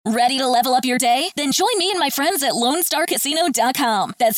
Ready to level up your day? Then join me and my friends at LoneStarCasino.com. That's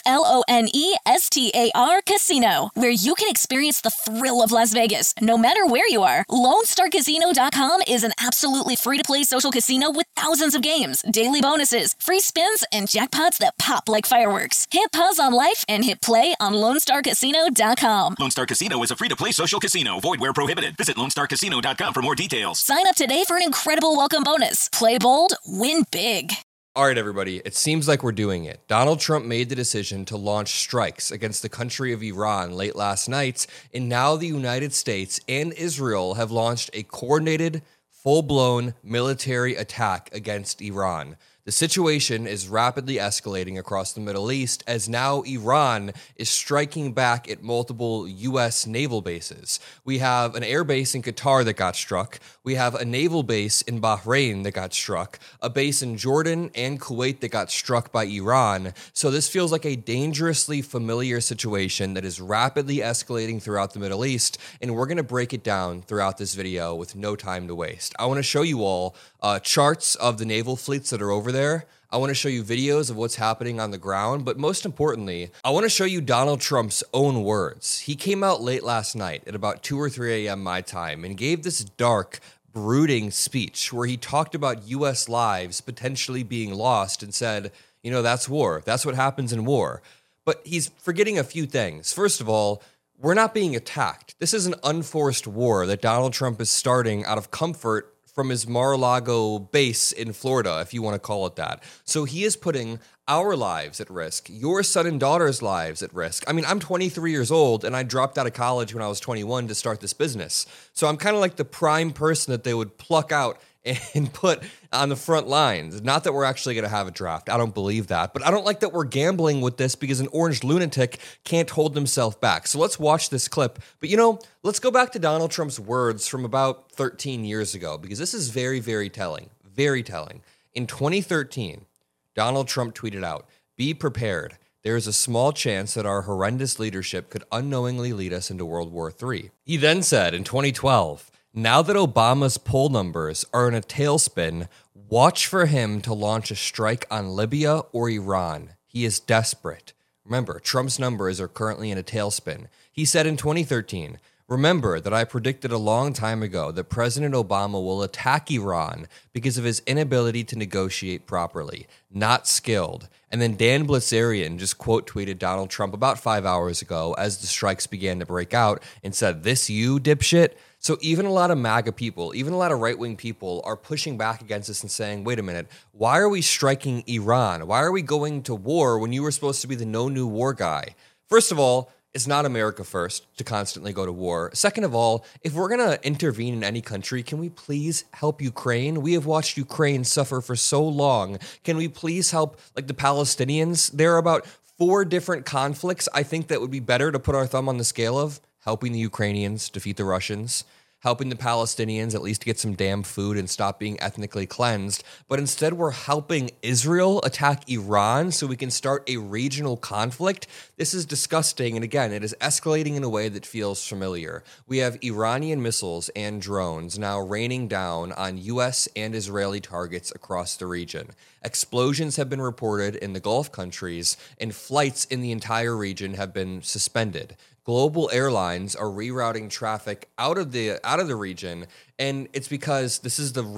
LONESTAR Casino, where you can experience the thrill of Las Vegas, no matter where you are. LoneStarCasino.com is an absolutely free-to-play social casino with thousands of games, daily bonuses, free spins, and jackpots that pop like fireworks. Hit pause on life and hit play on LoneStarCasino.com. Lone Star Casino is a free-to-play social casino. Void where prohibited. Visit LoneStarCasino.com for more details. Sign up today for an incredible welcome bonus. Play bold, win big. All right, everybody, it seems like we're doing it. Donald Trump made the decision to launch strikes against the country of Iran late last night, and now the United States and Israel have launched a coordinated, full-blown military attack against Iran. The situation is rapidly escalating across the Middle East as now Iran is striking back at multiple U.S. naval bases. We have an air base in Qatar that got struck. We have a naval base in Bahrain that got struck, a base in Jordan and Kuwait that got struck by Iran. So this feels like a dangerously familiar situation that is rapidly escalating throughout the Middle East, and we're going to break it down throughout this video with no time to waste. I want to show you all charts of the naval fleets that are over there. I want to show you videos of what's happening on the ground, but most importantly, I want to show you Donald Trump's own words. He came out late last night at about 2 or 3 a.m. my time and gave this dark, brooding speech where he talked about U.S. lives potentially being lost and said, you know, that's war. That's what happens in war. But he's forgetting a few things. First of all, we're not being attacked. This is an unforced war that Donald Trump is starting out of comfort from his Mar-a-Lago base in Florida, if you want to call it that. So he is putting our lives at risk, your son and daughter's lives at risk. I mean, I'm 23 years old, and I dropped out of college when I was 21 to start this business. So I'm kind of like the prime person that they would pluck out and put on the front lines. Not that we're actually going to have a draft. I don't believe that. But I don't like that we're gambling with this because an orange lunatic can't hold himself back. So let's watch this clip. But, you know, let's go back to Donald Trump's words from about 13 years ago, because this is very, very telling. Very telling. In 2013, Donald Trump tweeted out, "Be prepared. There is a small chance that our horrendous leadership could unknowingly lead us into World War III. He then said in 2012, "Now that Obama's poll numbers are in a tailspin, watch for him to launch a strike on Libya or Iran. He is desperate." Remember, Trump's numbers are currently in a tailspin. He said in 2013, "Remember that I predicted a long time ago that President Obama will attack Iran because of his inability to negotiate properly, not skilled." And then Dan Blitzerian just quote tweeted Donald Trump about 5 hours ago as the strikes began to break out and said, "This you, dipshit?" So even a lot of MAGA people, even a lot of right-wing people are pushing back against this and saying, wait a minute, why are we striking Iran? Why are we going to war when you were supposed to be the no new war guy? First of all, it's not America first to constantly go to war. Second of all, if we're going to intervene in any country, can we please help Ukraine? We have watched Ukraine suffer for so long. Can we please help like the Palestinians? There are about 4 different conflicts I think that would be better to put our thumb on the scale of. Helping the Ukrainians defeat the Russians, helping the Palestinians at least get some damn food and stop being ethnically cleansed. But instead, we're helping Israel attack Iran so we can start a regional conflict. This is disgusting. And again, it is escalating in a way that feels familiar. We have Iranian missiles and drones now raining down on U.S. and Israeli targets across the region. Explosions have been reported in the Gulf countries, and flights in the entire region have been suspended. Global airlines are rerouting traffic out of the region, and it's because these are the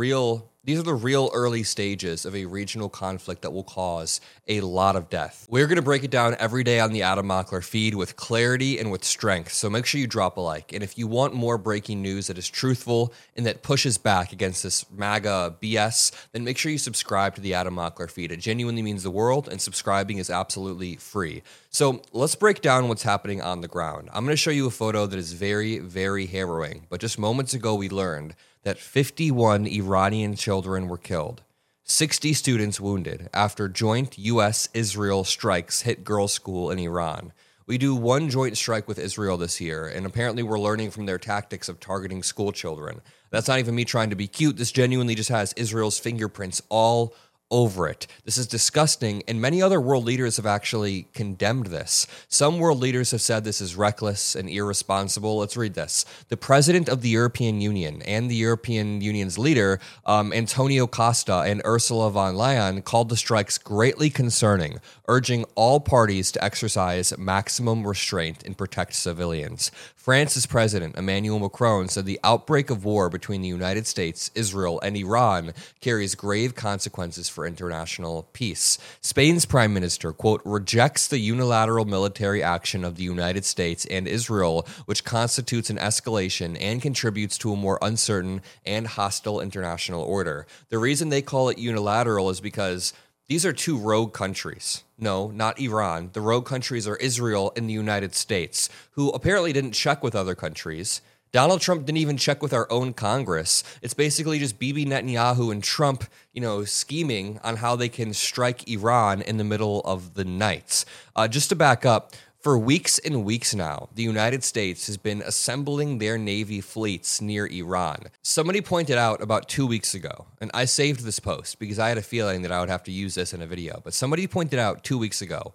real early stages of a regional conflict that will cause a lot of death. We're going to break it down every day on the Adam Mockler feed with clarity and with strength, so make sure you drop a like. And if you want more breaking news that is truthful and that pushes back against this MAGA BS, then make sure you subscribe to the Adam Mockler feed. It genuinely means the world, and subscribing is absolutely free. So let's break down what's happening on the ground. I'm going to show you a photo that is very, very harrowing, but just moments ago we learned that 51 Iranian children were killed, 60 students wounded after joint U.S.-Israel strikes hit girls' school in Iran. We do one joint strike with Israel this year, and apparently we're learning from their tactics of targeting school children. That's not even me trying to be cute. This genuinely just has Israel's fingerprints all over it. This is disgusting, and many other world leaders have actually condemned this. Some world leaders have said this is reckless and irresponsible. Let's read this. The president of the European Union and the European Union's leader, Antonio Costa and Ursula von der Leyen, called the strikes greatly concerning, urging all parties to exercise maximum restraint and protect civilians. France's president, Emmanuel Macron, said the outbreak of war between the United States, Israel, and Iran carries grave consequences for international peace. Spain's prime minister, quote, rejects the unilateral military action of the United States and Israel, which constitutes an escalation and contributes to a more uncertain and hostile international order. The reason they call it unilateral is because these are two rogue countries. No, not Iran. The rogue countries are Israel and the United States, who apparently didn't check with other countries. Donald Trump didn't even check with our own Congress. It's basically just Bibi Netanyahu and Trump, scheming on how they can strike Iran in the middle of the night. Just to back up, for weeks and weeks now, the United States has been assembling their Navy fleets near Iran. Somebody pointed out about 2 weeks ago, and I saved this post because I had a feeling that I would have to use this in a video, but somebody pointed out 2 weeks ago,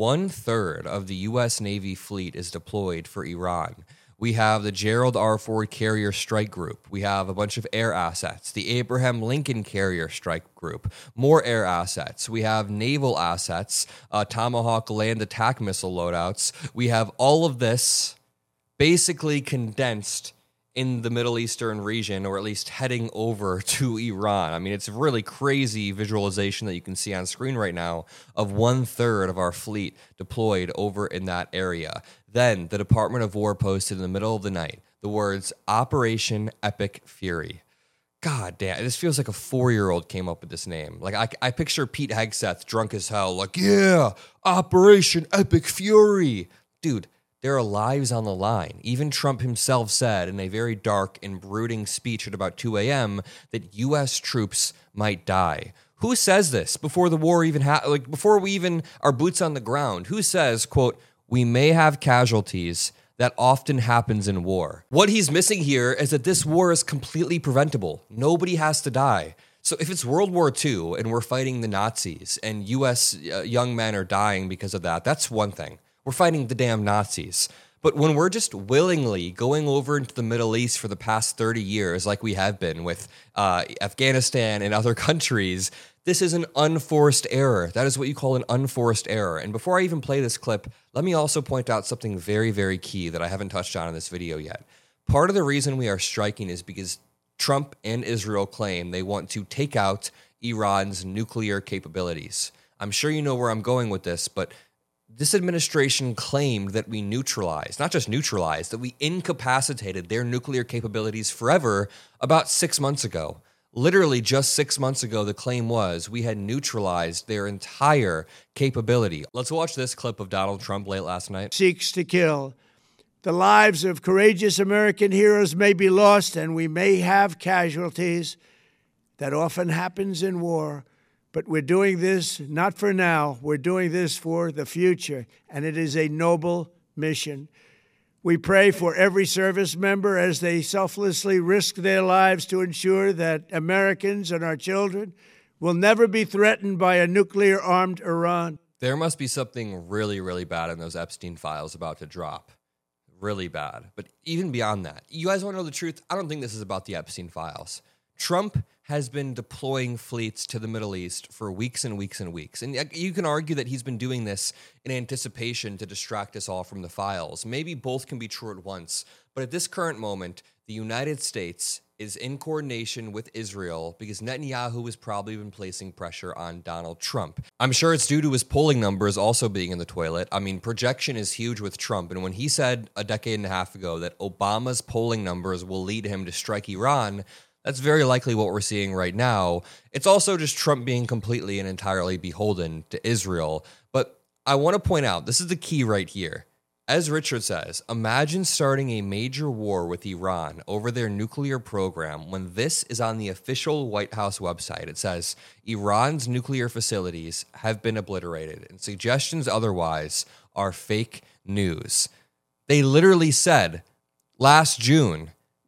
1/3 of the U.S. Navy fleet is deployed for Iran. We have the Gerald R. Ford Carrier Strike Group. We have a bunch of air assets. The Abraham Lincoln Carrier Strike Group. More air assets. We have naval assets, Tomahawk land attack missile loadouts. We have all of this basically condensed in the Middle Eastern region, or at least heading over to Iran. I mean, it's a really crazy visualization that you can see on screen right now of 1/3 of our fleet deployed over in that area. Then the Department of War posted in the middle of the night the words Operation Epic Fury. God damn, this feels like a 4-year-old came up with this name. Like, I picture Pete Hegseth drunk as hell, like, yeah, Operation Epic Fury. Dude, there are lives on the line. Even Trump himself said in a very dark and brooding speech at about 2 a.m. that U.S. troops might die. Who says this before the war even before we even are boots on the ground? Who says, quote, we may have casualties? That often happens in war. What he's missing here is that this war is completely preventable. Nobody has to die. So if it's World War II and we're fighting the Nazis and U.S. Young men are dying because of that, that's one thing. We're fighting the damn Nazis. But when we're just willingly going over into the Middle East for the past 30 years, like we have been with Afghanistan and other countries, this is an unforced error. That is what you call an unforced error. And before I even play this clip, let me also point out something very, very key that I haven't touched on in this video yet. Part of the reason we are striking is because Trump and Israel claim they want to take out Iran's nuclear capabilities. I'm sure you know where I'm going with this, but this administration claimed that we neutralized, not just neutralized, that we incapacitated their nuclear capabilities forever about 6 months ago. Literally just 6 months ago, the claim was we had neutralized their entire capability. Let's watch this clip of Donald Trump late last night. Seeks to kill. The lives of courageous American heroes may be lost, and we may have casualties. That often happens in war. But we're doing this not for now. We're doing this for the future, and it is a noble mission. We pray for every service member as they selflessly risk their lives to ensure that Americans and our children will never be threatened by a nuclear-armed Iran. There must be something really, really bad in those Epstein files about to drop. Really bad. But even beyond that, you guys want to know the truth? I don't think this is about the Epstein files. Trump has been deploying fleets to the Middle East for weeks and weeks and weeks. And you can argue that he's been doing this in anticipation to distract us all from the files. Maybe both can be true at once. But at this current moment, the United States is in coordination with Israel because Netanyahu has probably been placing pressure on Donald Trump. I'm sure it's due to his polling numbers also being in the toilet. I mean, projection is huge with Trump. And when he said a decade and a half ago that Obama's polling numbers will lead him to strike Iran, that's very likely what we're seeing right now. It's also just Trump being completely and entirely beholden to Israel. But I want to point out, this is the key right here. As Richard says, imagine starting a major war with Iran over their nuclear program when this is on the official White House website. It says, Iran's nuclear facilities have been obliterated, and suggestions otherwise are fake news. They literally said last June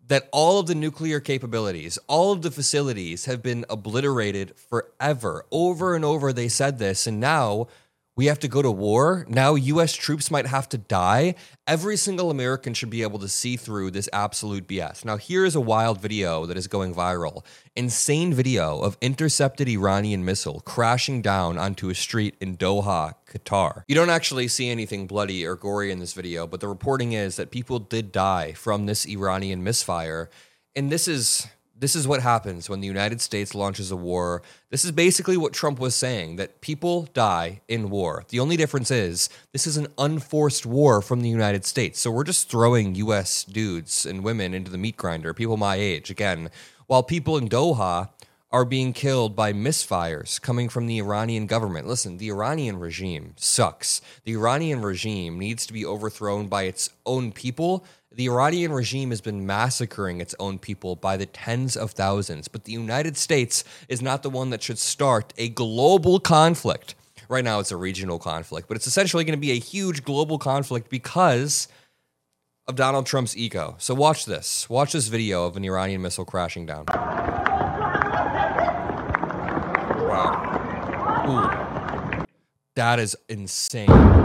that all of the nuclear capabilities, all of the facilities have been obliterated forever. Over and over they said this, and now we have to go to war. Now U.S. troops might have to die. Every single American should be able to see through this absolute BS. Now, here is a wild video that is going viral. Insane video of intercepted Iranian missile crashing down onto a street in Doha, Qatar. You don't actually see anything bloody or gory in this video, but the reporting is that people did die from this Iranian misfire. And this is what happens when the United States launches a war. This is basically what Trump was saying, that people die in war. The only difference is this is an unforced war from the United States. So we're just throwing U.S. dudes and women into the meat grinder, people my age, again, while people in Doha are being killed by misfires coming from the Iranian government. Listen, the Iranian regime sucks. The Iranian regime needs to be overthrown by its own people. The Iranian regime has been massacring its own people by the tens of thousands, but the United States is not the one that should start a global conflict. Right now it's a regional conflict, but it's essentially going to be a huge global conflict because of Donald Trump's ego. So watch this. Watch this video of an Iranian missile crashing down. Wow. Ooh. That is insane.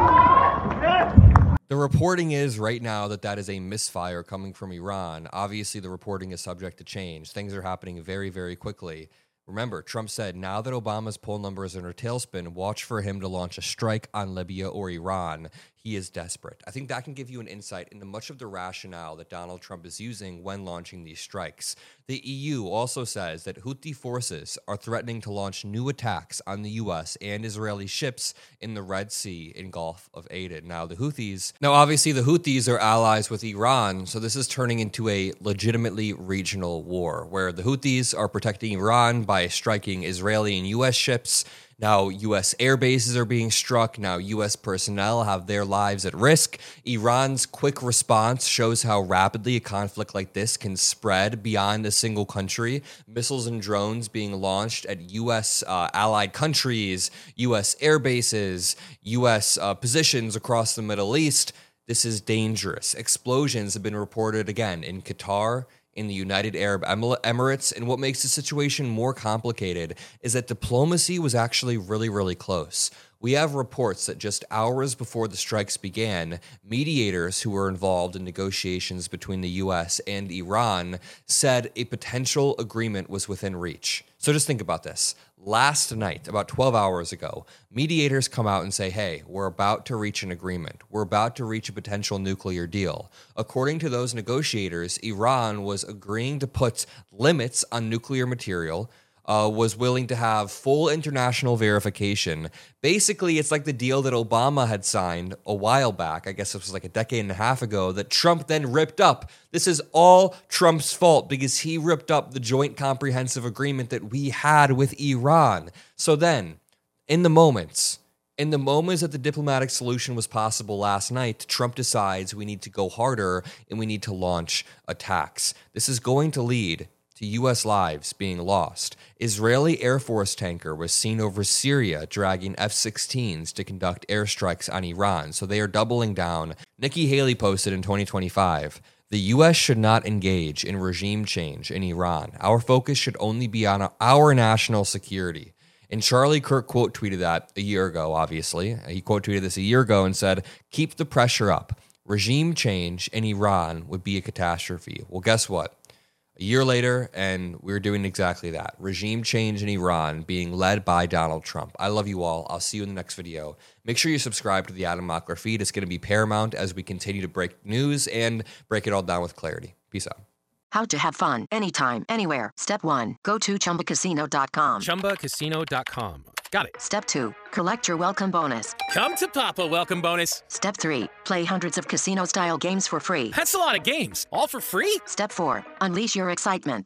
The reporting is right now that is a misfire coming from Iran. Obviously, the reporting is subject to change. Things are happening very, very quickly. Remember, Trump said, now that Obama's poll numbers are in a tailspin, watch for him to launch a strike on Libya or Iran. He is desperate. I think that can give you an insight into much of the rationale that Donald Trump is using when launching these strikes. The EU also says that Houthi forces are threatening to launch new attacks on the U.S. and Israeli ships in the Red Sea and Gulf of Aden. Now, obviously, the Houthis are allies with Iran, so this is turning into a legitimately regional war, where the Houthis are protecting Iran by striking Israeli and U.S. ships. Now, U.S. air bases are being struck. Now, U.S. personnel have their lives at risk. Iran's quick response shows how rapidly a conflict like this can spread beyond a single country. Missiles and drones being launched at U.S. Allied countries, U.S. air bases, U.S. Positions across the Middle East. This is dangerous. Explosions have been reported again in Qatar, in the United Arab Emirates, and what makes the situation more complicated is that diplomacy was actually really, really close. We have reports that just hours before the strikes began, mediators who were involved in negotiations between the U.S. and Iran said a potential agreement was within reach. So just think about this. Last night, about 12 hours ago, mediators come out and say, hey, we're about to reach an agreement. We're about to reach a potential nuclear deal. According to those negotiators, Iran was agreeing to put limits on nuclear material, was willing to have full international verification. Basically, it's like the deal that Obama had signed a while back. I guess it was like a decade and a half ago that Trump then ripped up. This is all Trump's fault because he ripped up the joint comprehensive agreement that we had with Iran. So then, in the moments that the diplomatic solution was possible last night, Trump decides we need to go harder and we need to launch attacks. This is going to lead to U.S. lives being lost. Israeli Air Force tanker was seen over Syria dragging F-16s to conduct airstrikes on Iran, so they are doubling down. Nikki Haley posted in 2025, the U.S. should not engage in regime change in Iran. Our focus should only be on our national security. And Charlie Kirk quote tweeted that a year ago, obviously. He quote tweeted this a year ago and said, keep the pressure up. Regime change in Iran would be a catastrophe. Well, guess what? A year later, and we're doing exactly that. Regime change in Iran being led by Donald Trump. I love you all. I'll see you in the next video. Make sure you subscribe to the Adam Mockler feed. It's going to be paramount as we continue to break news and break it all down with clarity. Peace out. How to have fun anytime, anywhere. Step 1. Go to ChumbaCasino.com. ChumbaCasino.com. Got it. Step 2. Collect your welcome bonus. Come to Papa welcome bonus. Step 3. Play hundreds of casino-style games for free. That's a lot of games. All for free? Step 4. Unleash your excitement.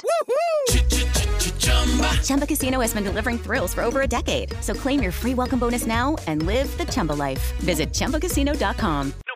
Chumba Casino has been delivering thrills for over a decade. So claim your free welcome bonus now and live the Chumba life. Visit ChumbaCasino.com.